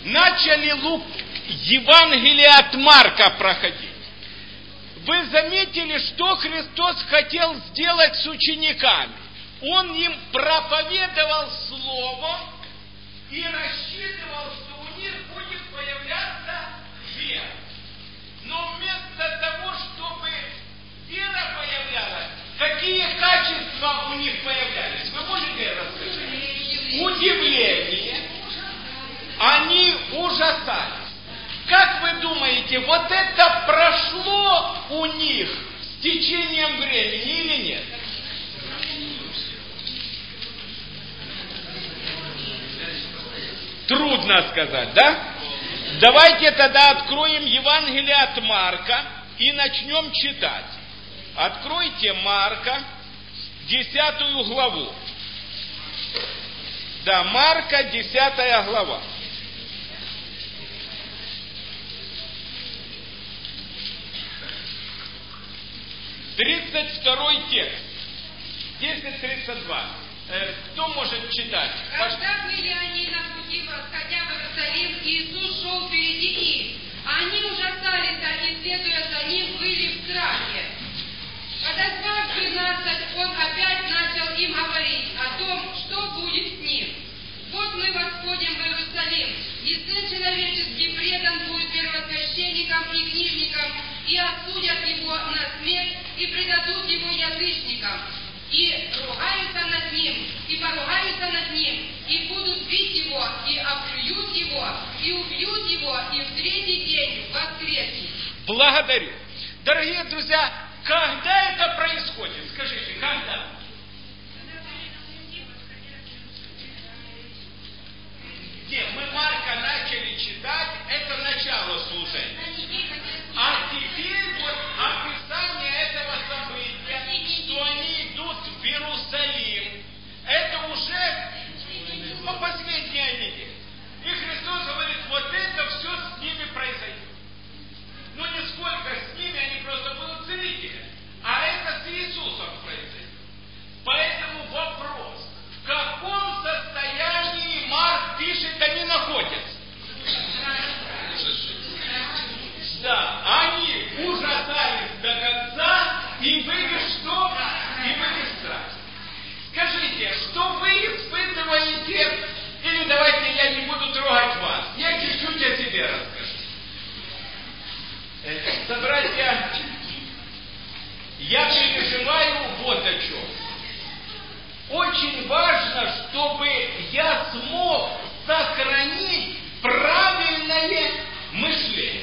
начали Евангелие от Марка проходить, вы заметили, что Христос хотел сделать с учениками? Он им проповедовал Слово и рассчитывал, что у них будет появляться вера. Но вместо того, чтобы вера появлялась, какие качества у них появлялись? Вы можете рассказать? Удивление. Они ужасались. Как вы думаете, вот это прошло у них с течением времени или нет? Трудно сказать, да? Давайте тогда откроем Евангелие от Марка и начнем читать. Откройте Марка, 10 главу. Да, Марка, 10 глава. 32 текст. 10:32. Кто может читать? Когда были они на пути, восходя в Иерусалим, Иисус шел впереди них. А они ужасались, и, следуя за ним, были в страхе. Подозвав 12, он опять начал им говорить о том, что будет с ним. Вот мы восходим в Иерусалим, и Сын Человеческий предан будет первосвященникам и книжникам, и осудят его на смерть, и предадут его язычникам, и ругаются над ним, и поругаются над ним, и будут бить его, и оплюют его, и убьют его, и в третий день воскреснет. Благодарю. Дорогие друзья, когда это происходит? Скажите, когда? Нет, мы Марка начали читать, это начало служения. А теперь вот описание этого события, что они идут в Иерусалим, это уже последняя неделя. И Христос говорит, вот это все с ними произойдет. Но не сколько с ними, они просто будут целители. А это с Иисусом произойдет. Поэтому вопрос, в каком состоянии Марк пишет, они находятся? Да, они ужасались до конца и были что? И были страх. Скажите, что вы испытываете, или давайте я не буду трогать вас, я чуть-чуть о себе расскажу. Братья, я переживаю вот о чем. Очень важно, чтобы я смог сохранить правильное мышление.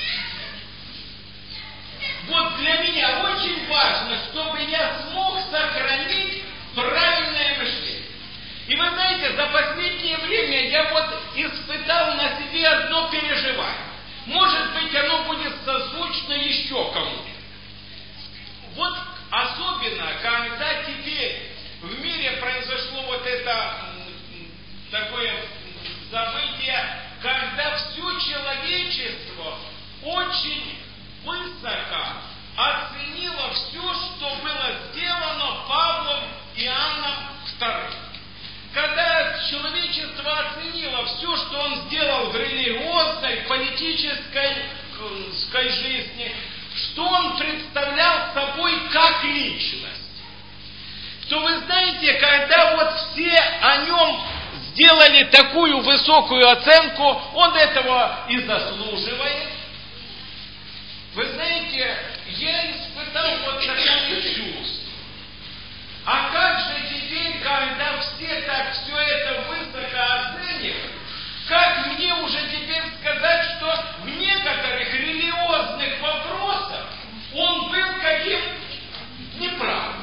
Вот для меня очень важно, чтобы я смог сохранить правильное мышление. И вы знаете, за последнее время я вот испытал на себе одно переживание. Может быть, оно будет созвучно еще кому-то. Вот особенно, когда теперь в мире произошло вот это такое событие, когда все человечество очень высоко оценило все, что было сделано Павлом Иоанном II. Когда человечество оценило все, что он сделал в религиозной, политической жизни, что он представлял собой как личность, то вы знаете, когда вот все о нем сделали такую высокую оценку, он этого и заслуживает. Вы знаете, я испытал вот такое чувство. А как же теперь, когда все так все это высоко оценивают, как мне уже теперь сказать, что в некоторых религиозных вопросах он был каким неправым?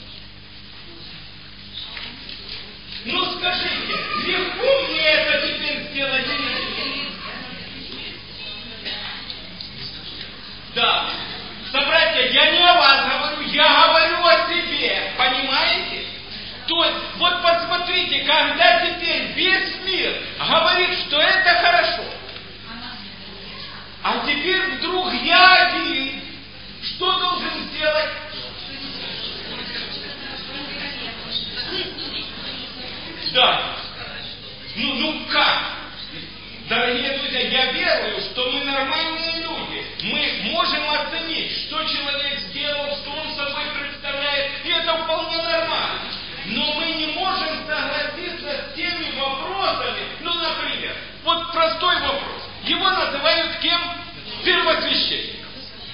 Ну скажите, легко мне это теперь сделать или нет? Да. Собратья, я не о вас говорю, я говорю о себе, понимаете? То есть, вот посмотрите, когда теперь весь мир говорит, что это хорошо, а теперь вдруг я один, что должен сделать? Да. Ну как? Дорогие друзья, я верую, что мы нормальные люди. Мы можем оценить, что человек сделал, что он собой представляет, и это вполне нормально. Но мы не можем согласиться с теми вопросами, ну, например, вот простой вопрос. Его называют кем? Первосвященником.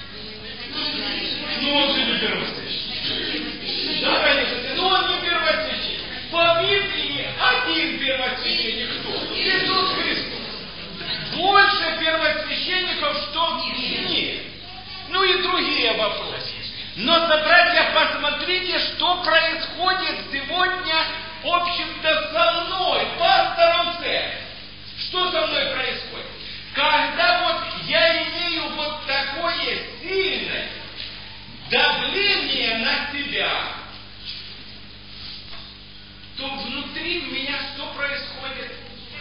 Ну, он же не первосвященник. Да, конечно, но он не первосвященник. По Библии один первосвященник кто? Иисус Христос. Больше первосвященников, что нет. Ну и другие вопросы. Но, братья, посмотрите, что происходит сегодня, в общем-то, со мной, пастором церкви. Что со мной происходит? Когда вот я имею вот такое сильное давление на себя, то внутри у меня что происходит?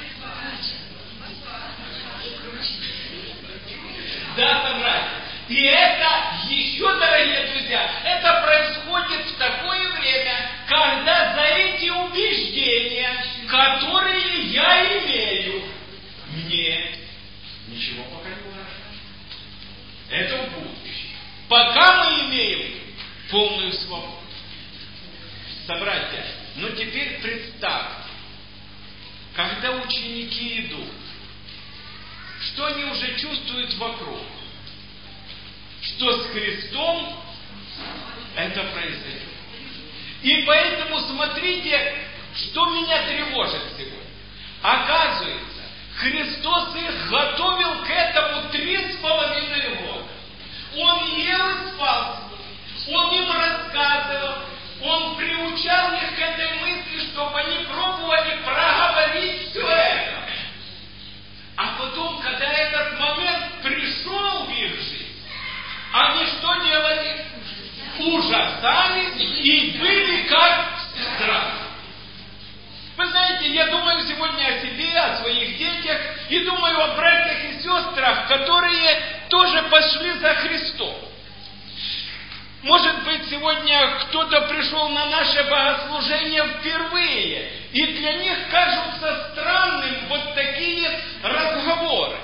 Да, собратья. И это еще, дорогие друзья, это происходит в такое время, когда за эти убеждения, которые я имею, мне ничего пока не угрожает. Это в будущем. Пока мы имеем полную свободу. Собратья, ну теперь представьте, когда ученики идут, что они уже чувствуют вокруг? Что с Христом это произойдет. И поэтому смотрите, что меня тревожит сегодня. Оказывается, Христос их готовил к этому 3,5 года. Он ел и спал с ними. Он им рассказывал. Он приучал их к этой мысли, чтобы они пробовали проговорить все это. А потом, когда этот момент пришел в их жизнь, они что делали? Ужасались и были как страх. Вы знаете, я думаю сегодня о себе, о своих детях, и думаю о братьях и сестрах, которые тоже пошли за Христом. Может быть, сегодня кто-то пришел на наше богослужение впервые, и для них кажутся странным вот такие разговоры.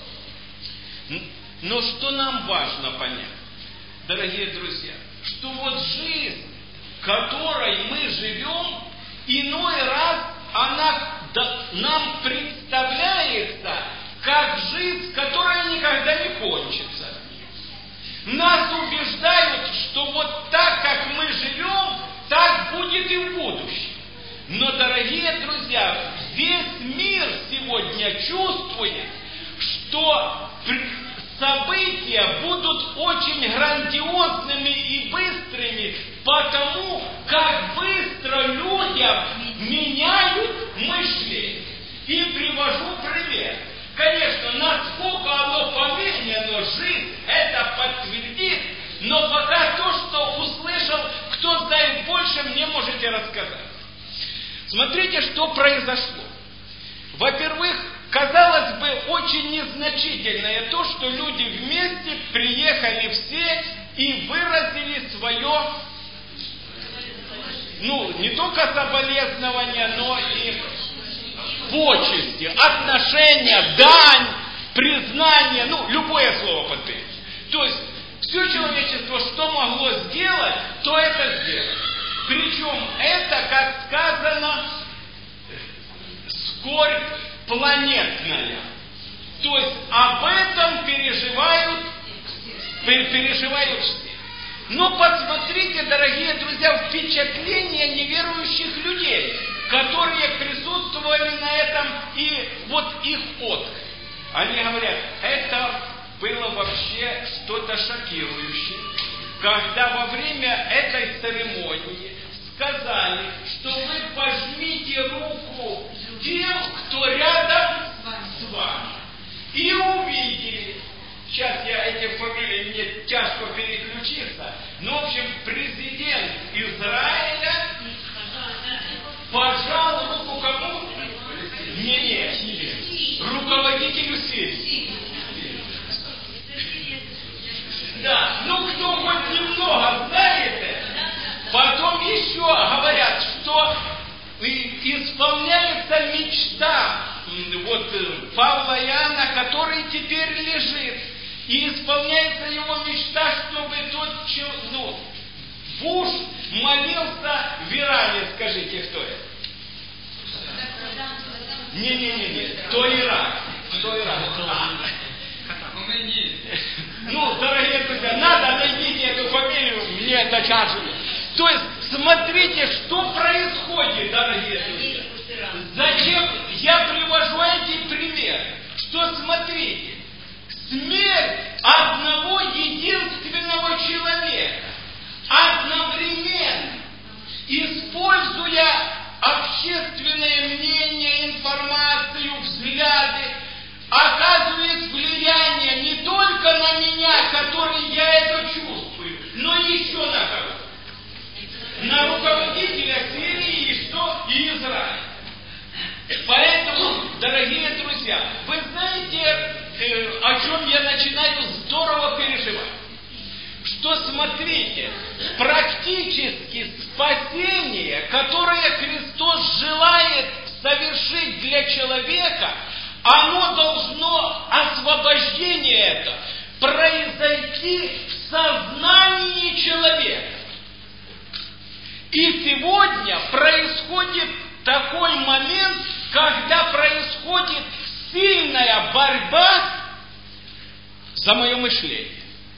Но что нам важно понять, дорогие друзья, что вот жизнь, которой мы живем, иной раз она нам представляется как жизнь, которая никогда не кончится. Нас убеждают, что вот так, как мы живем, так будет и в будущем. Но, дорогие друзья, весь мир сегодня чувствует, что события будут очень грандиозными и быстрыми, потому как быстро людям меняют мышление. И привожу пример. Конечно, насколько оно помедленно, жизнь это подтвердит, но пока то, что услышал, кто знает больше, мне можете рассказать. Смотрите, что произошло. Во-первых, казалось бы, очень незначительное то, что люди вместе приехали все и выразили свое, не только соболезнование, но и почести, отношения, дань, признание, любое слово подберите. То есть, все человечество, что могло сделать, то это сделало. Причем это, как сказано, скорбь планетная. То есть, об этом переживают все. Но посмотрите, дорогие друзья, впечатление неверующих людей, которые присутствовали на этом, и вот их отклик. Они говорят, это было вообще что-то шокирующее, когда во время этой церемонии сказали, что вы пожмите руку тем, кто рядом с вами. И увидели, сейчас я эти фамилии, мне тяжко переключиться, но, в общем, президент Израиля пожал руку кому? Руководителю Сирии. Да, кто хоть немного знает это, потом еще говорят, что исполняется мечта Павла и Иоанна, который теперь лежит. И исполняется его мечта, чтобы тот Буш молился в Иране. Скажите, кто это? Не. Кто Ирак? Дорогие друзья, найдите эту фамилию, мне это кажется. То есть, смотрите, что происходит, дорогие друзья. Зачем я привожу эти примеры? Что, смотрите, смерть одного единственного человека, одновременно, используя общественное мнение, информацию, взгляды, оказывает влияние не только на меня, который я это чувствую, но еще на кого? На руководителя Сирии и Израиля. Поэтому, дорогие друзья, вы знаете, о чем я начинаю здорово переживать? Что, смотрите, практически спасение, которое Христос желает совершить для человека, оно должно, освобождение это, произойти в сознании человека. И сегодня происходит такой момент, когда происходит сильная борьба за мое мышление.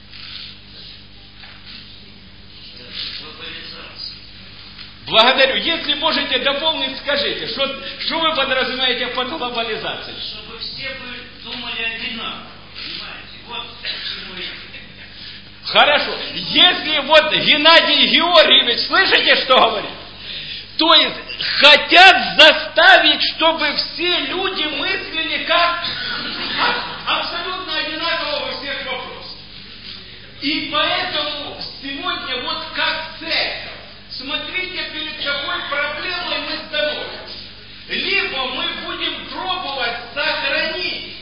Благодарю. Если можете дополнить, скажите, что вы подразумеваете под глобализацией? Чтобы все вы думали одинаково. Понимаете? Вот почему я. Хорошо. Если Геннадий Георгиевич, слышите, что говорит? То есть, хотят заставить, чтобы все люди мыслили как абсолютно одинаково во всех вопросах. И поэтому сегодня как церковь, смотрите, перед какой проблемой мы становимся. Либо мы будем пробовать сохранить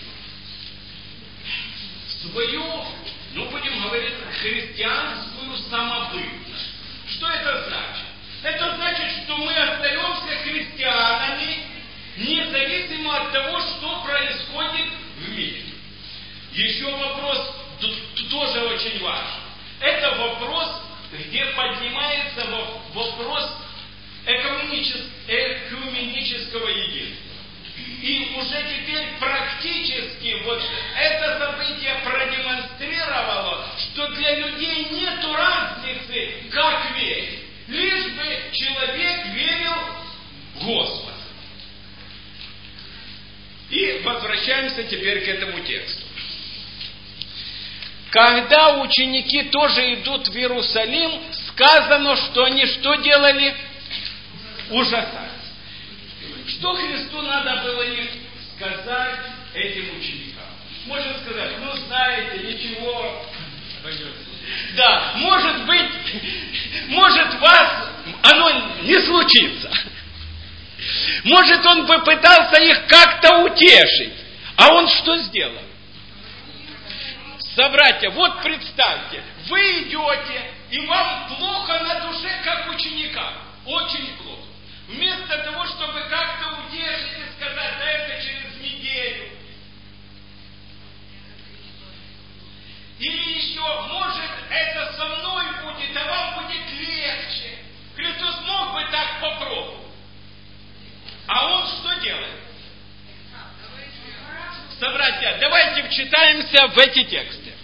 свою, будем говорить, христианскую самобытность. Что это значит? Это значит, что мы остаемся христианами, независимо от того, что происходит в мире. Еще вопрос тоже очень важен. Это вопрос, где поднимается вопрос экуменического единства. И уже теперь практически это событие продемонстрировало, что для людей нет разницы, как верить. Лишь бы человек верил в Господа. И возвращаемся теперь к этому тексту. Когда ученики тоже идут в Иерусалим, сказано, что они что делали? Ужасались. Что Христу надо было им сказать этим ученикам? Можно сказать, знаете, ничего. Да, может быть, оно не случится. Может, он попытался их как-то утешить. А он что сделал? Собратья, представьте, вы идете, и вам плохо на душе, как ученикам. Очень плохо. Вместо того, чтобы как-то утешить и сказать, да это через неделю. Или еще, может, это со мной будет, а вам будет легче. Христос мог бы так попробовать. А он что делает? Собратья, давайте вчитаемся в эти тексты.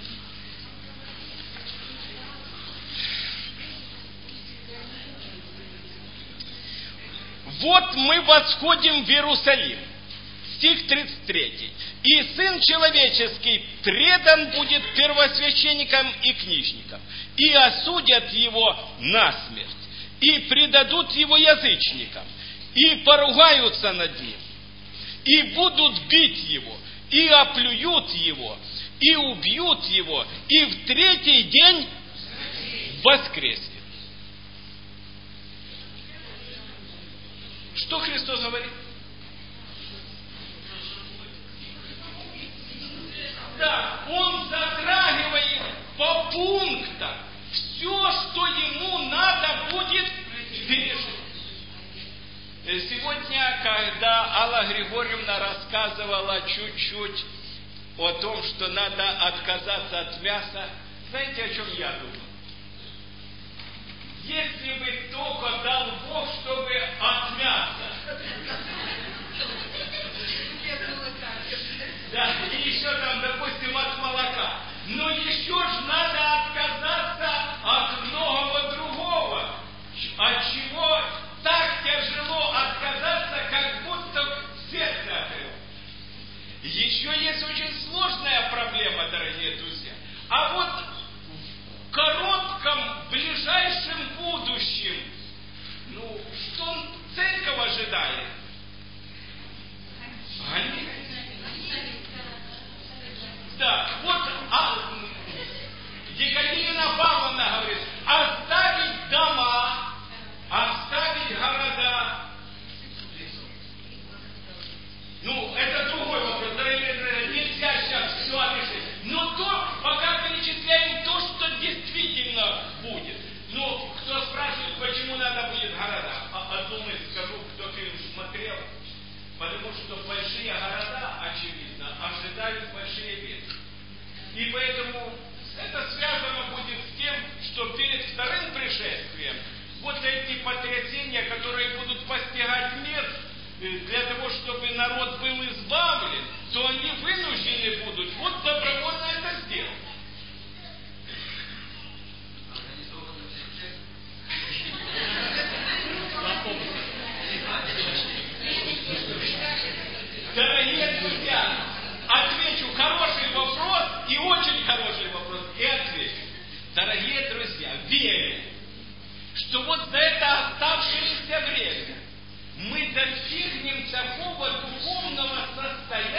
Мы восходим в Иерусалим. Стих 33. И Сын Человеческий предан будет первосвященникам и книжникам, и осудят его насмерть, и предадут его язычникам, и поругаются над ним, и будут бить его, и оплюют его, и убьют его, и в третий день воскреснет. Что Христос говорит? Да, Он затрагивает по пунктам все, что ему надо будет пережить. Сегодня, когда Алла Григорьевна рассказывала чуть-чуть о том, что надо отказаться от мяса, знаете, о чем я думал? Если бы только дал Бог, чтобы от мяса. Да, и еще там, допустим, от молока. Но еще ж надо отказаться от многого другого. От чего так тяжело отказаться, как будто сердце отрывает. Еще есть очень сложная проблема, дорогие друзья. А вот в коротком, ближайшем будущем, что церковь ожидает? Да, вот Екатерина Павловна говорит, оставить дома, оставить города. Это другой вопрос, нельзя сейчас все описать. Но пока перечисляем то, что действительно будет. Кто спрашивает, почему надо будет города? Одну мысль скажу, кто фильм смотрел. Потому что большие города, очевидно, ожидают большие беды. И поэтому это связано будет с тем, что перед вторым пришествием вот эти потрясения, которые будут постигать мир, для того, чтобы народ был избавлен, то они вынуждены будут вот добровольно это сделать. Дорогие друзья, отвечу хороший вопрос и очень хороший вопрос, и отвечу. Дорогие друзья, верю, что вот за это оставшееся время мы достигнем такого духовного состояния,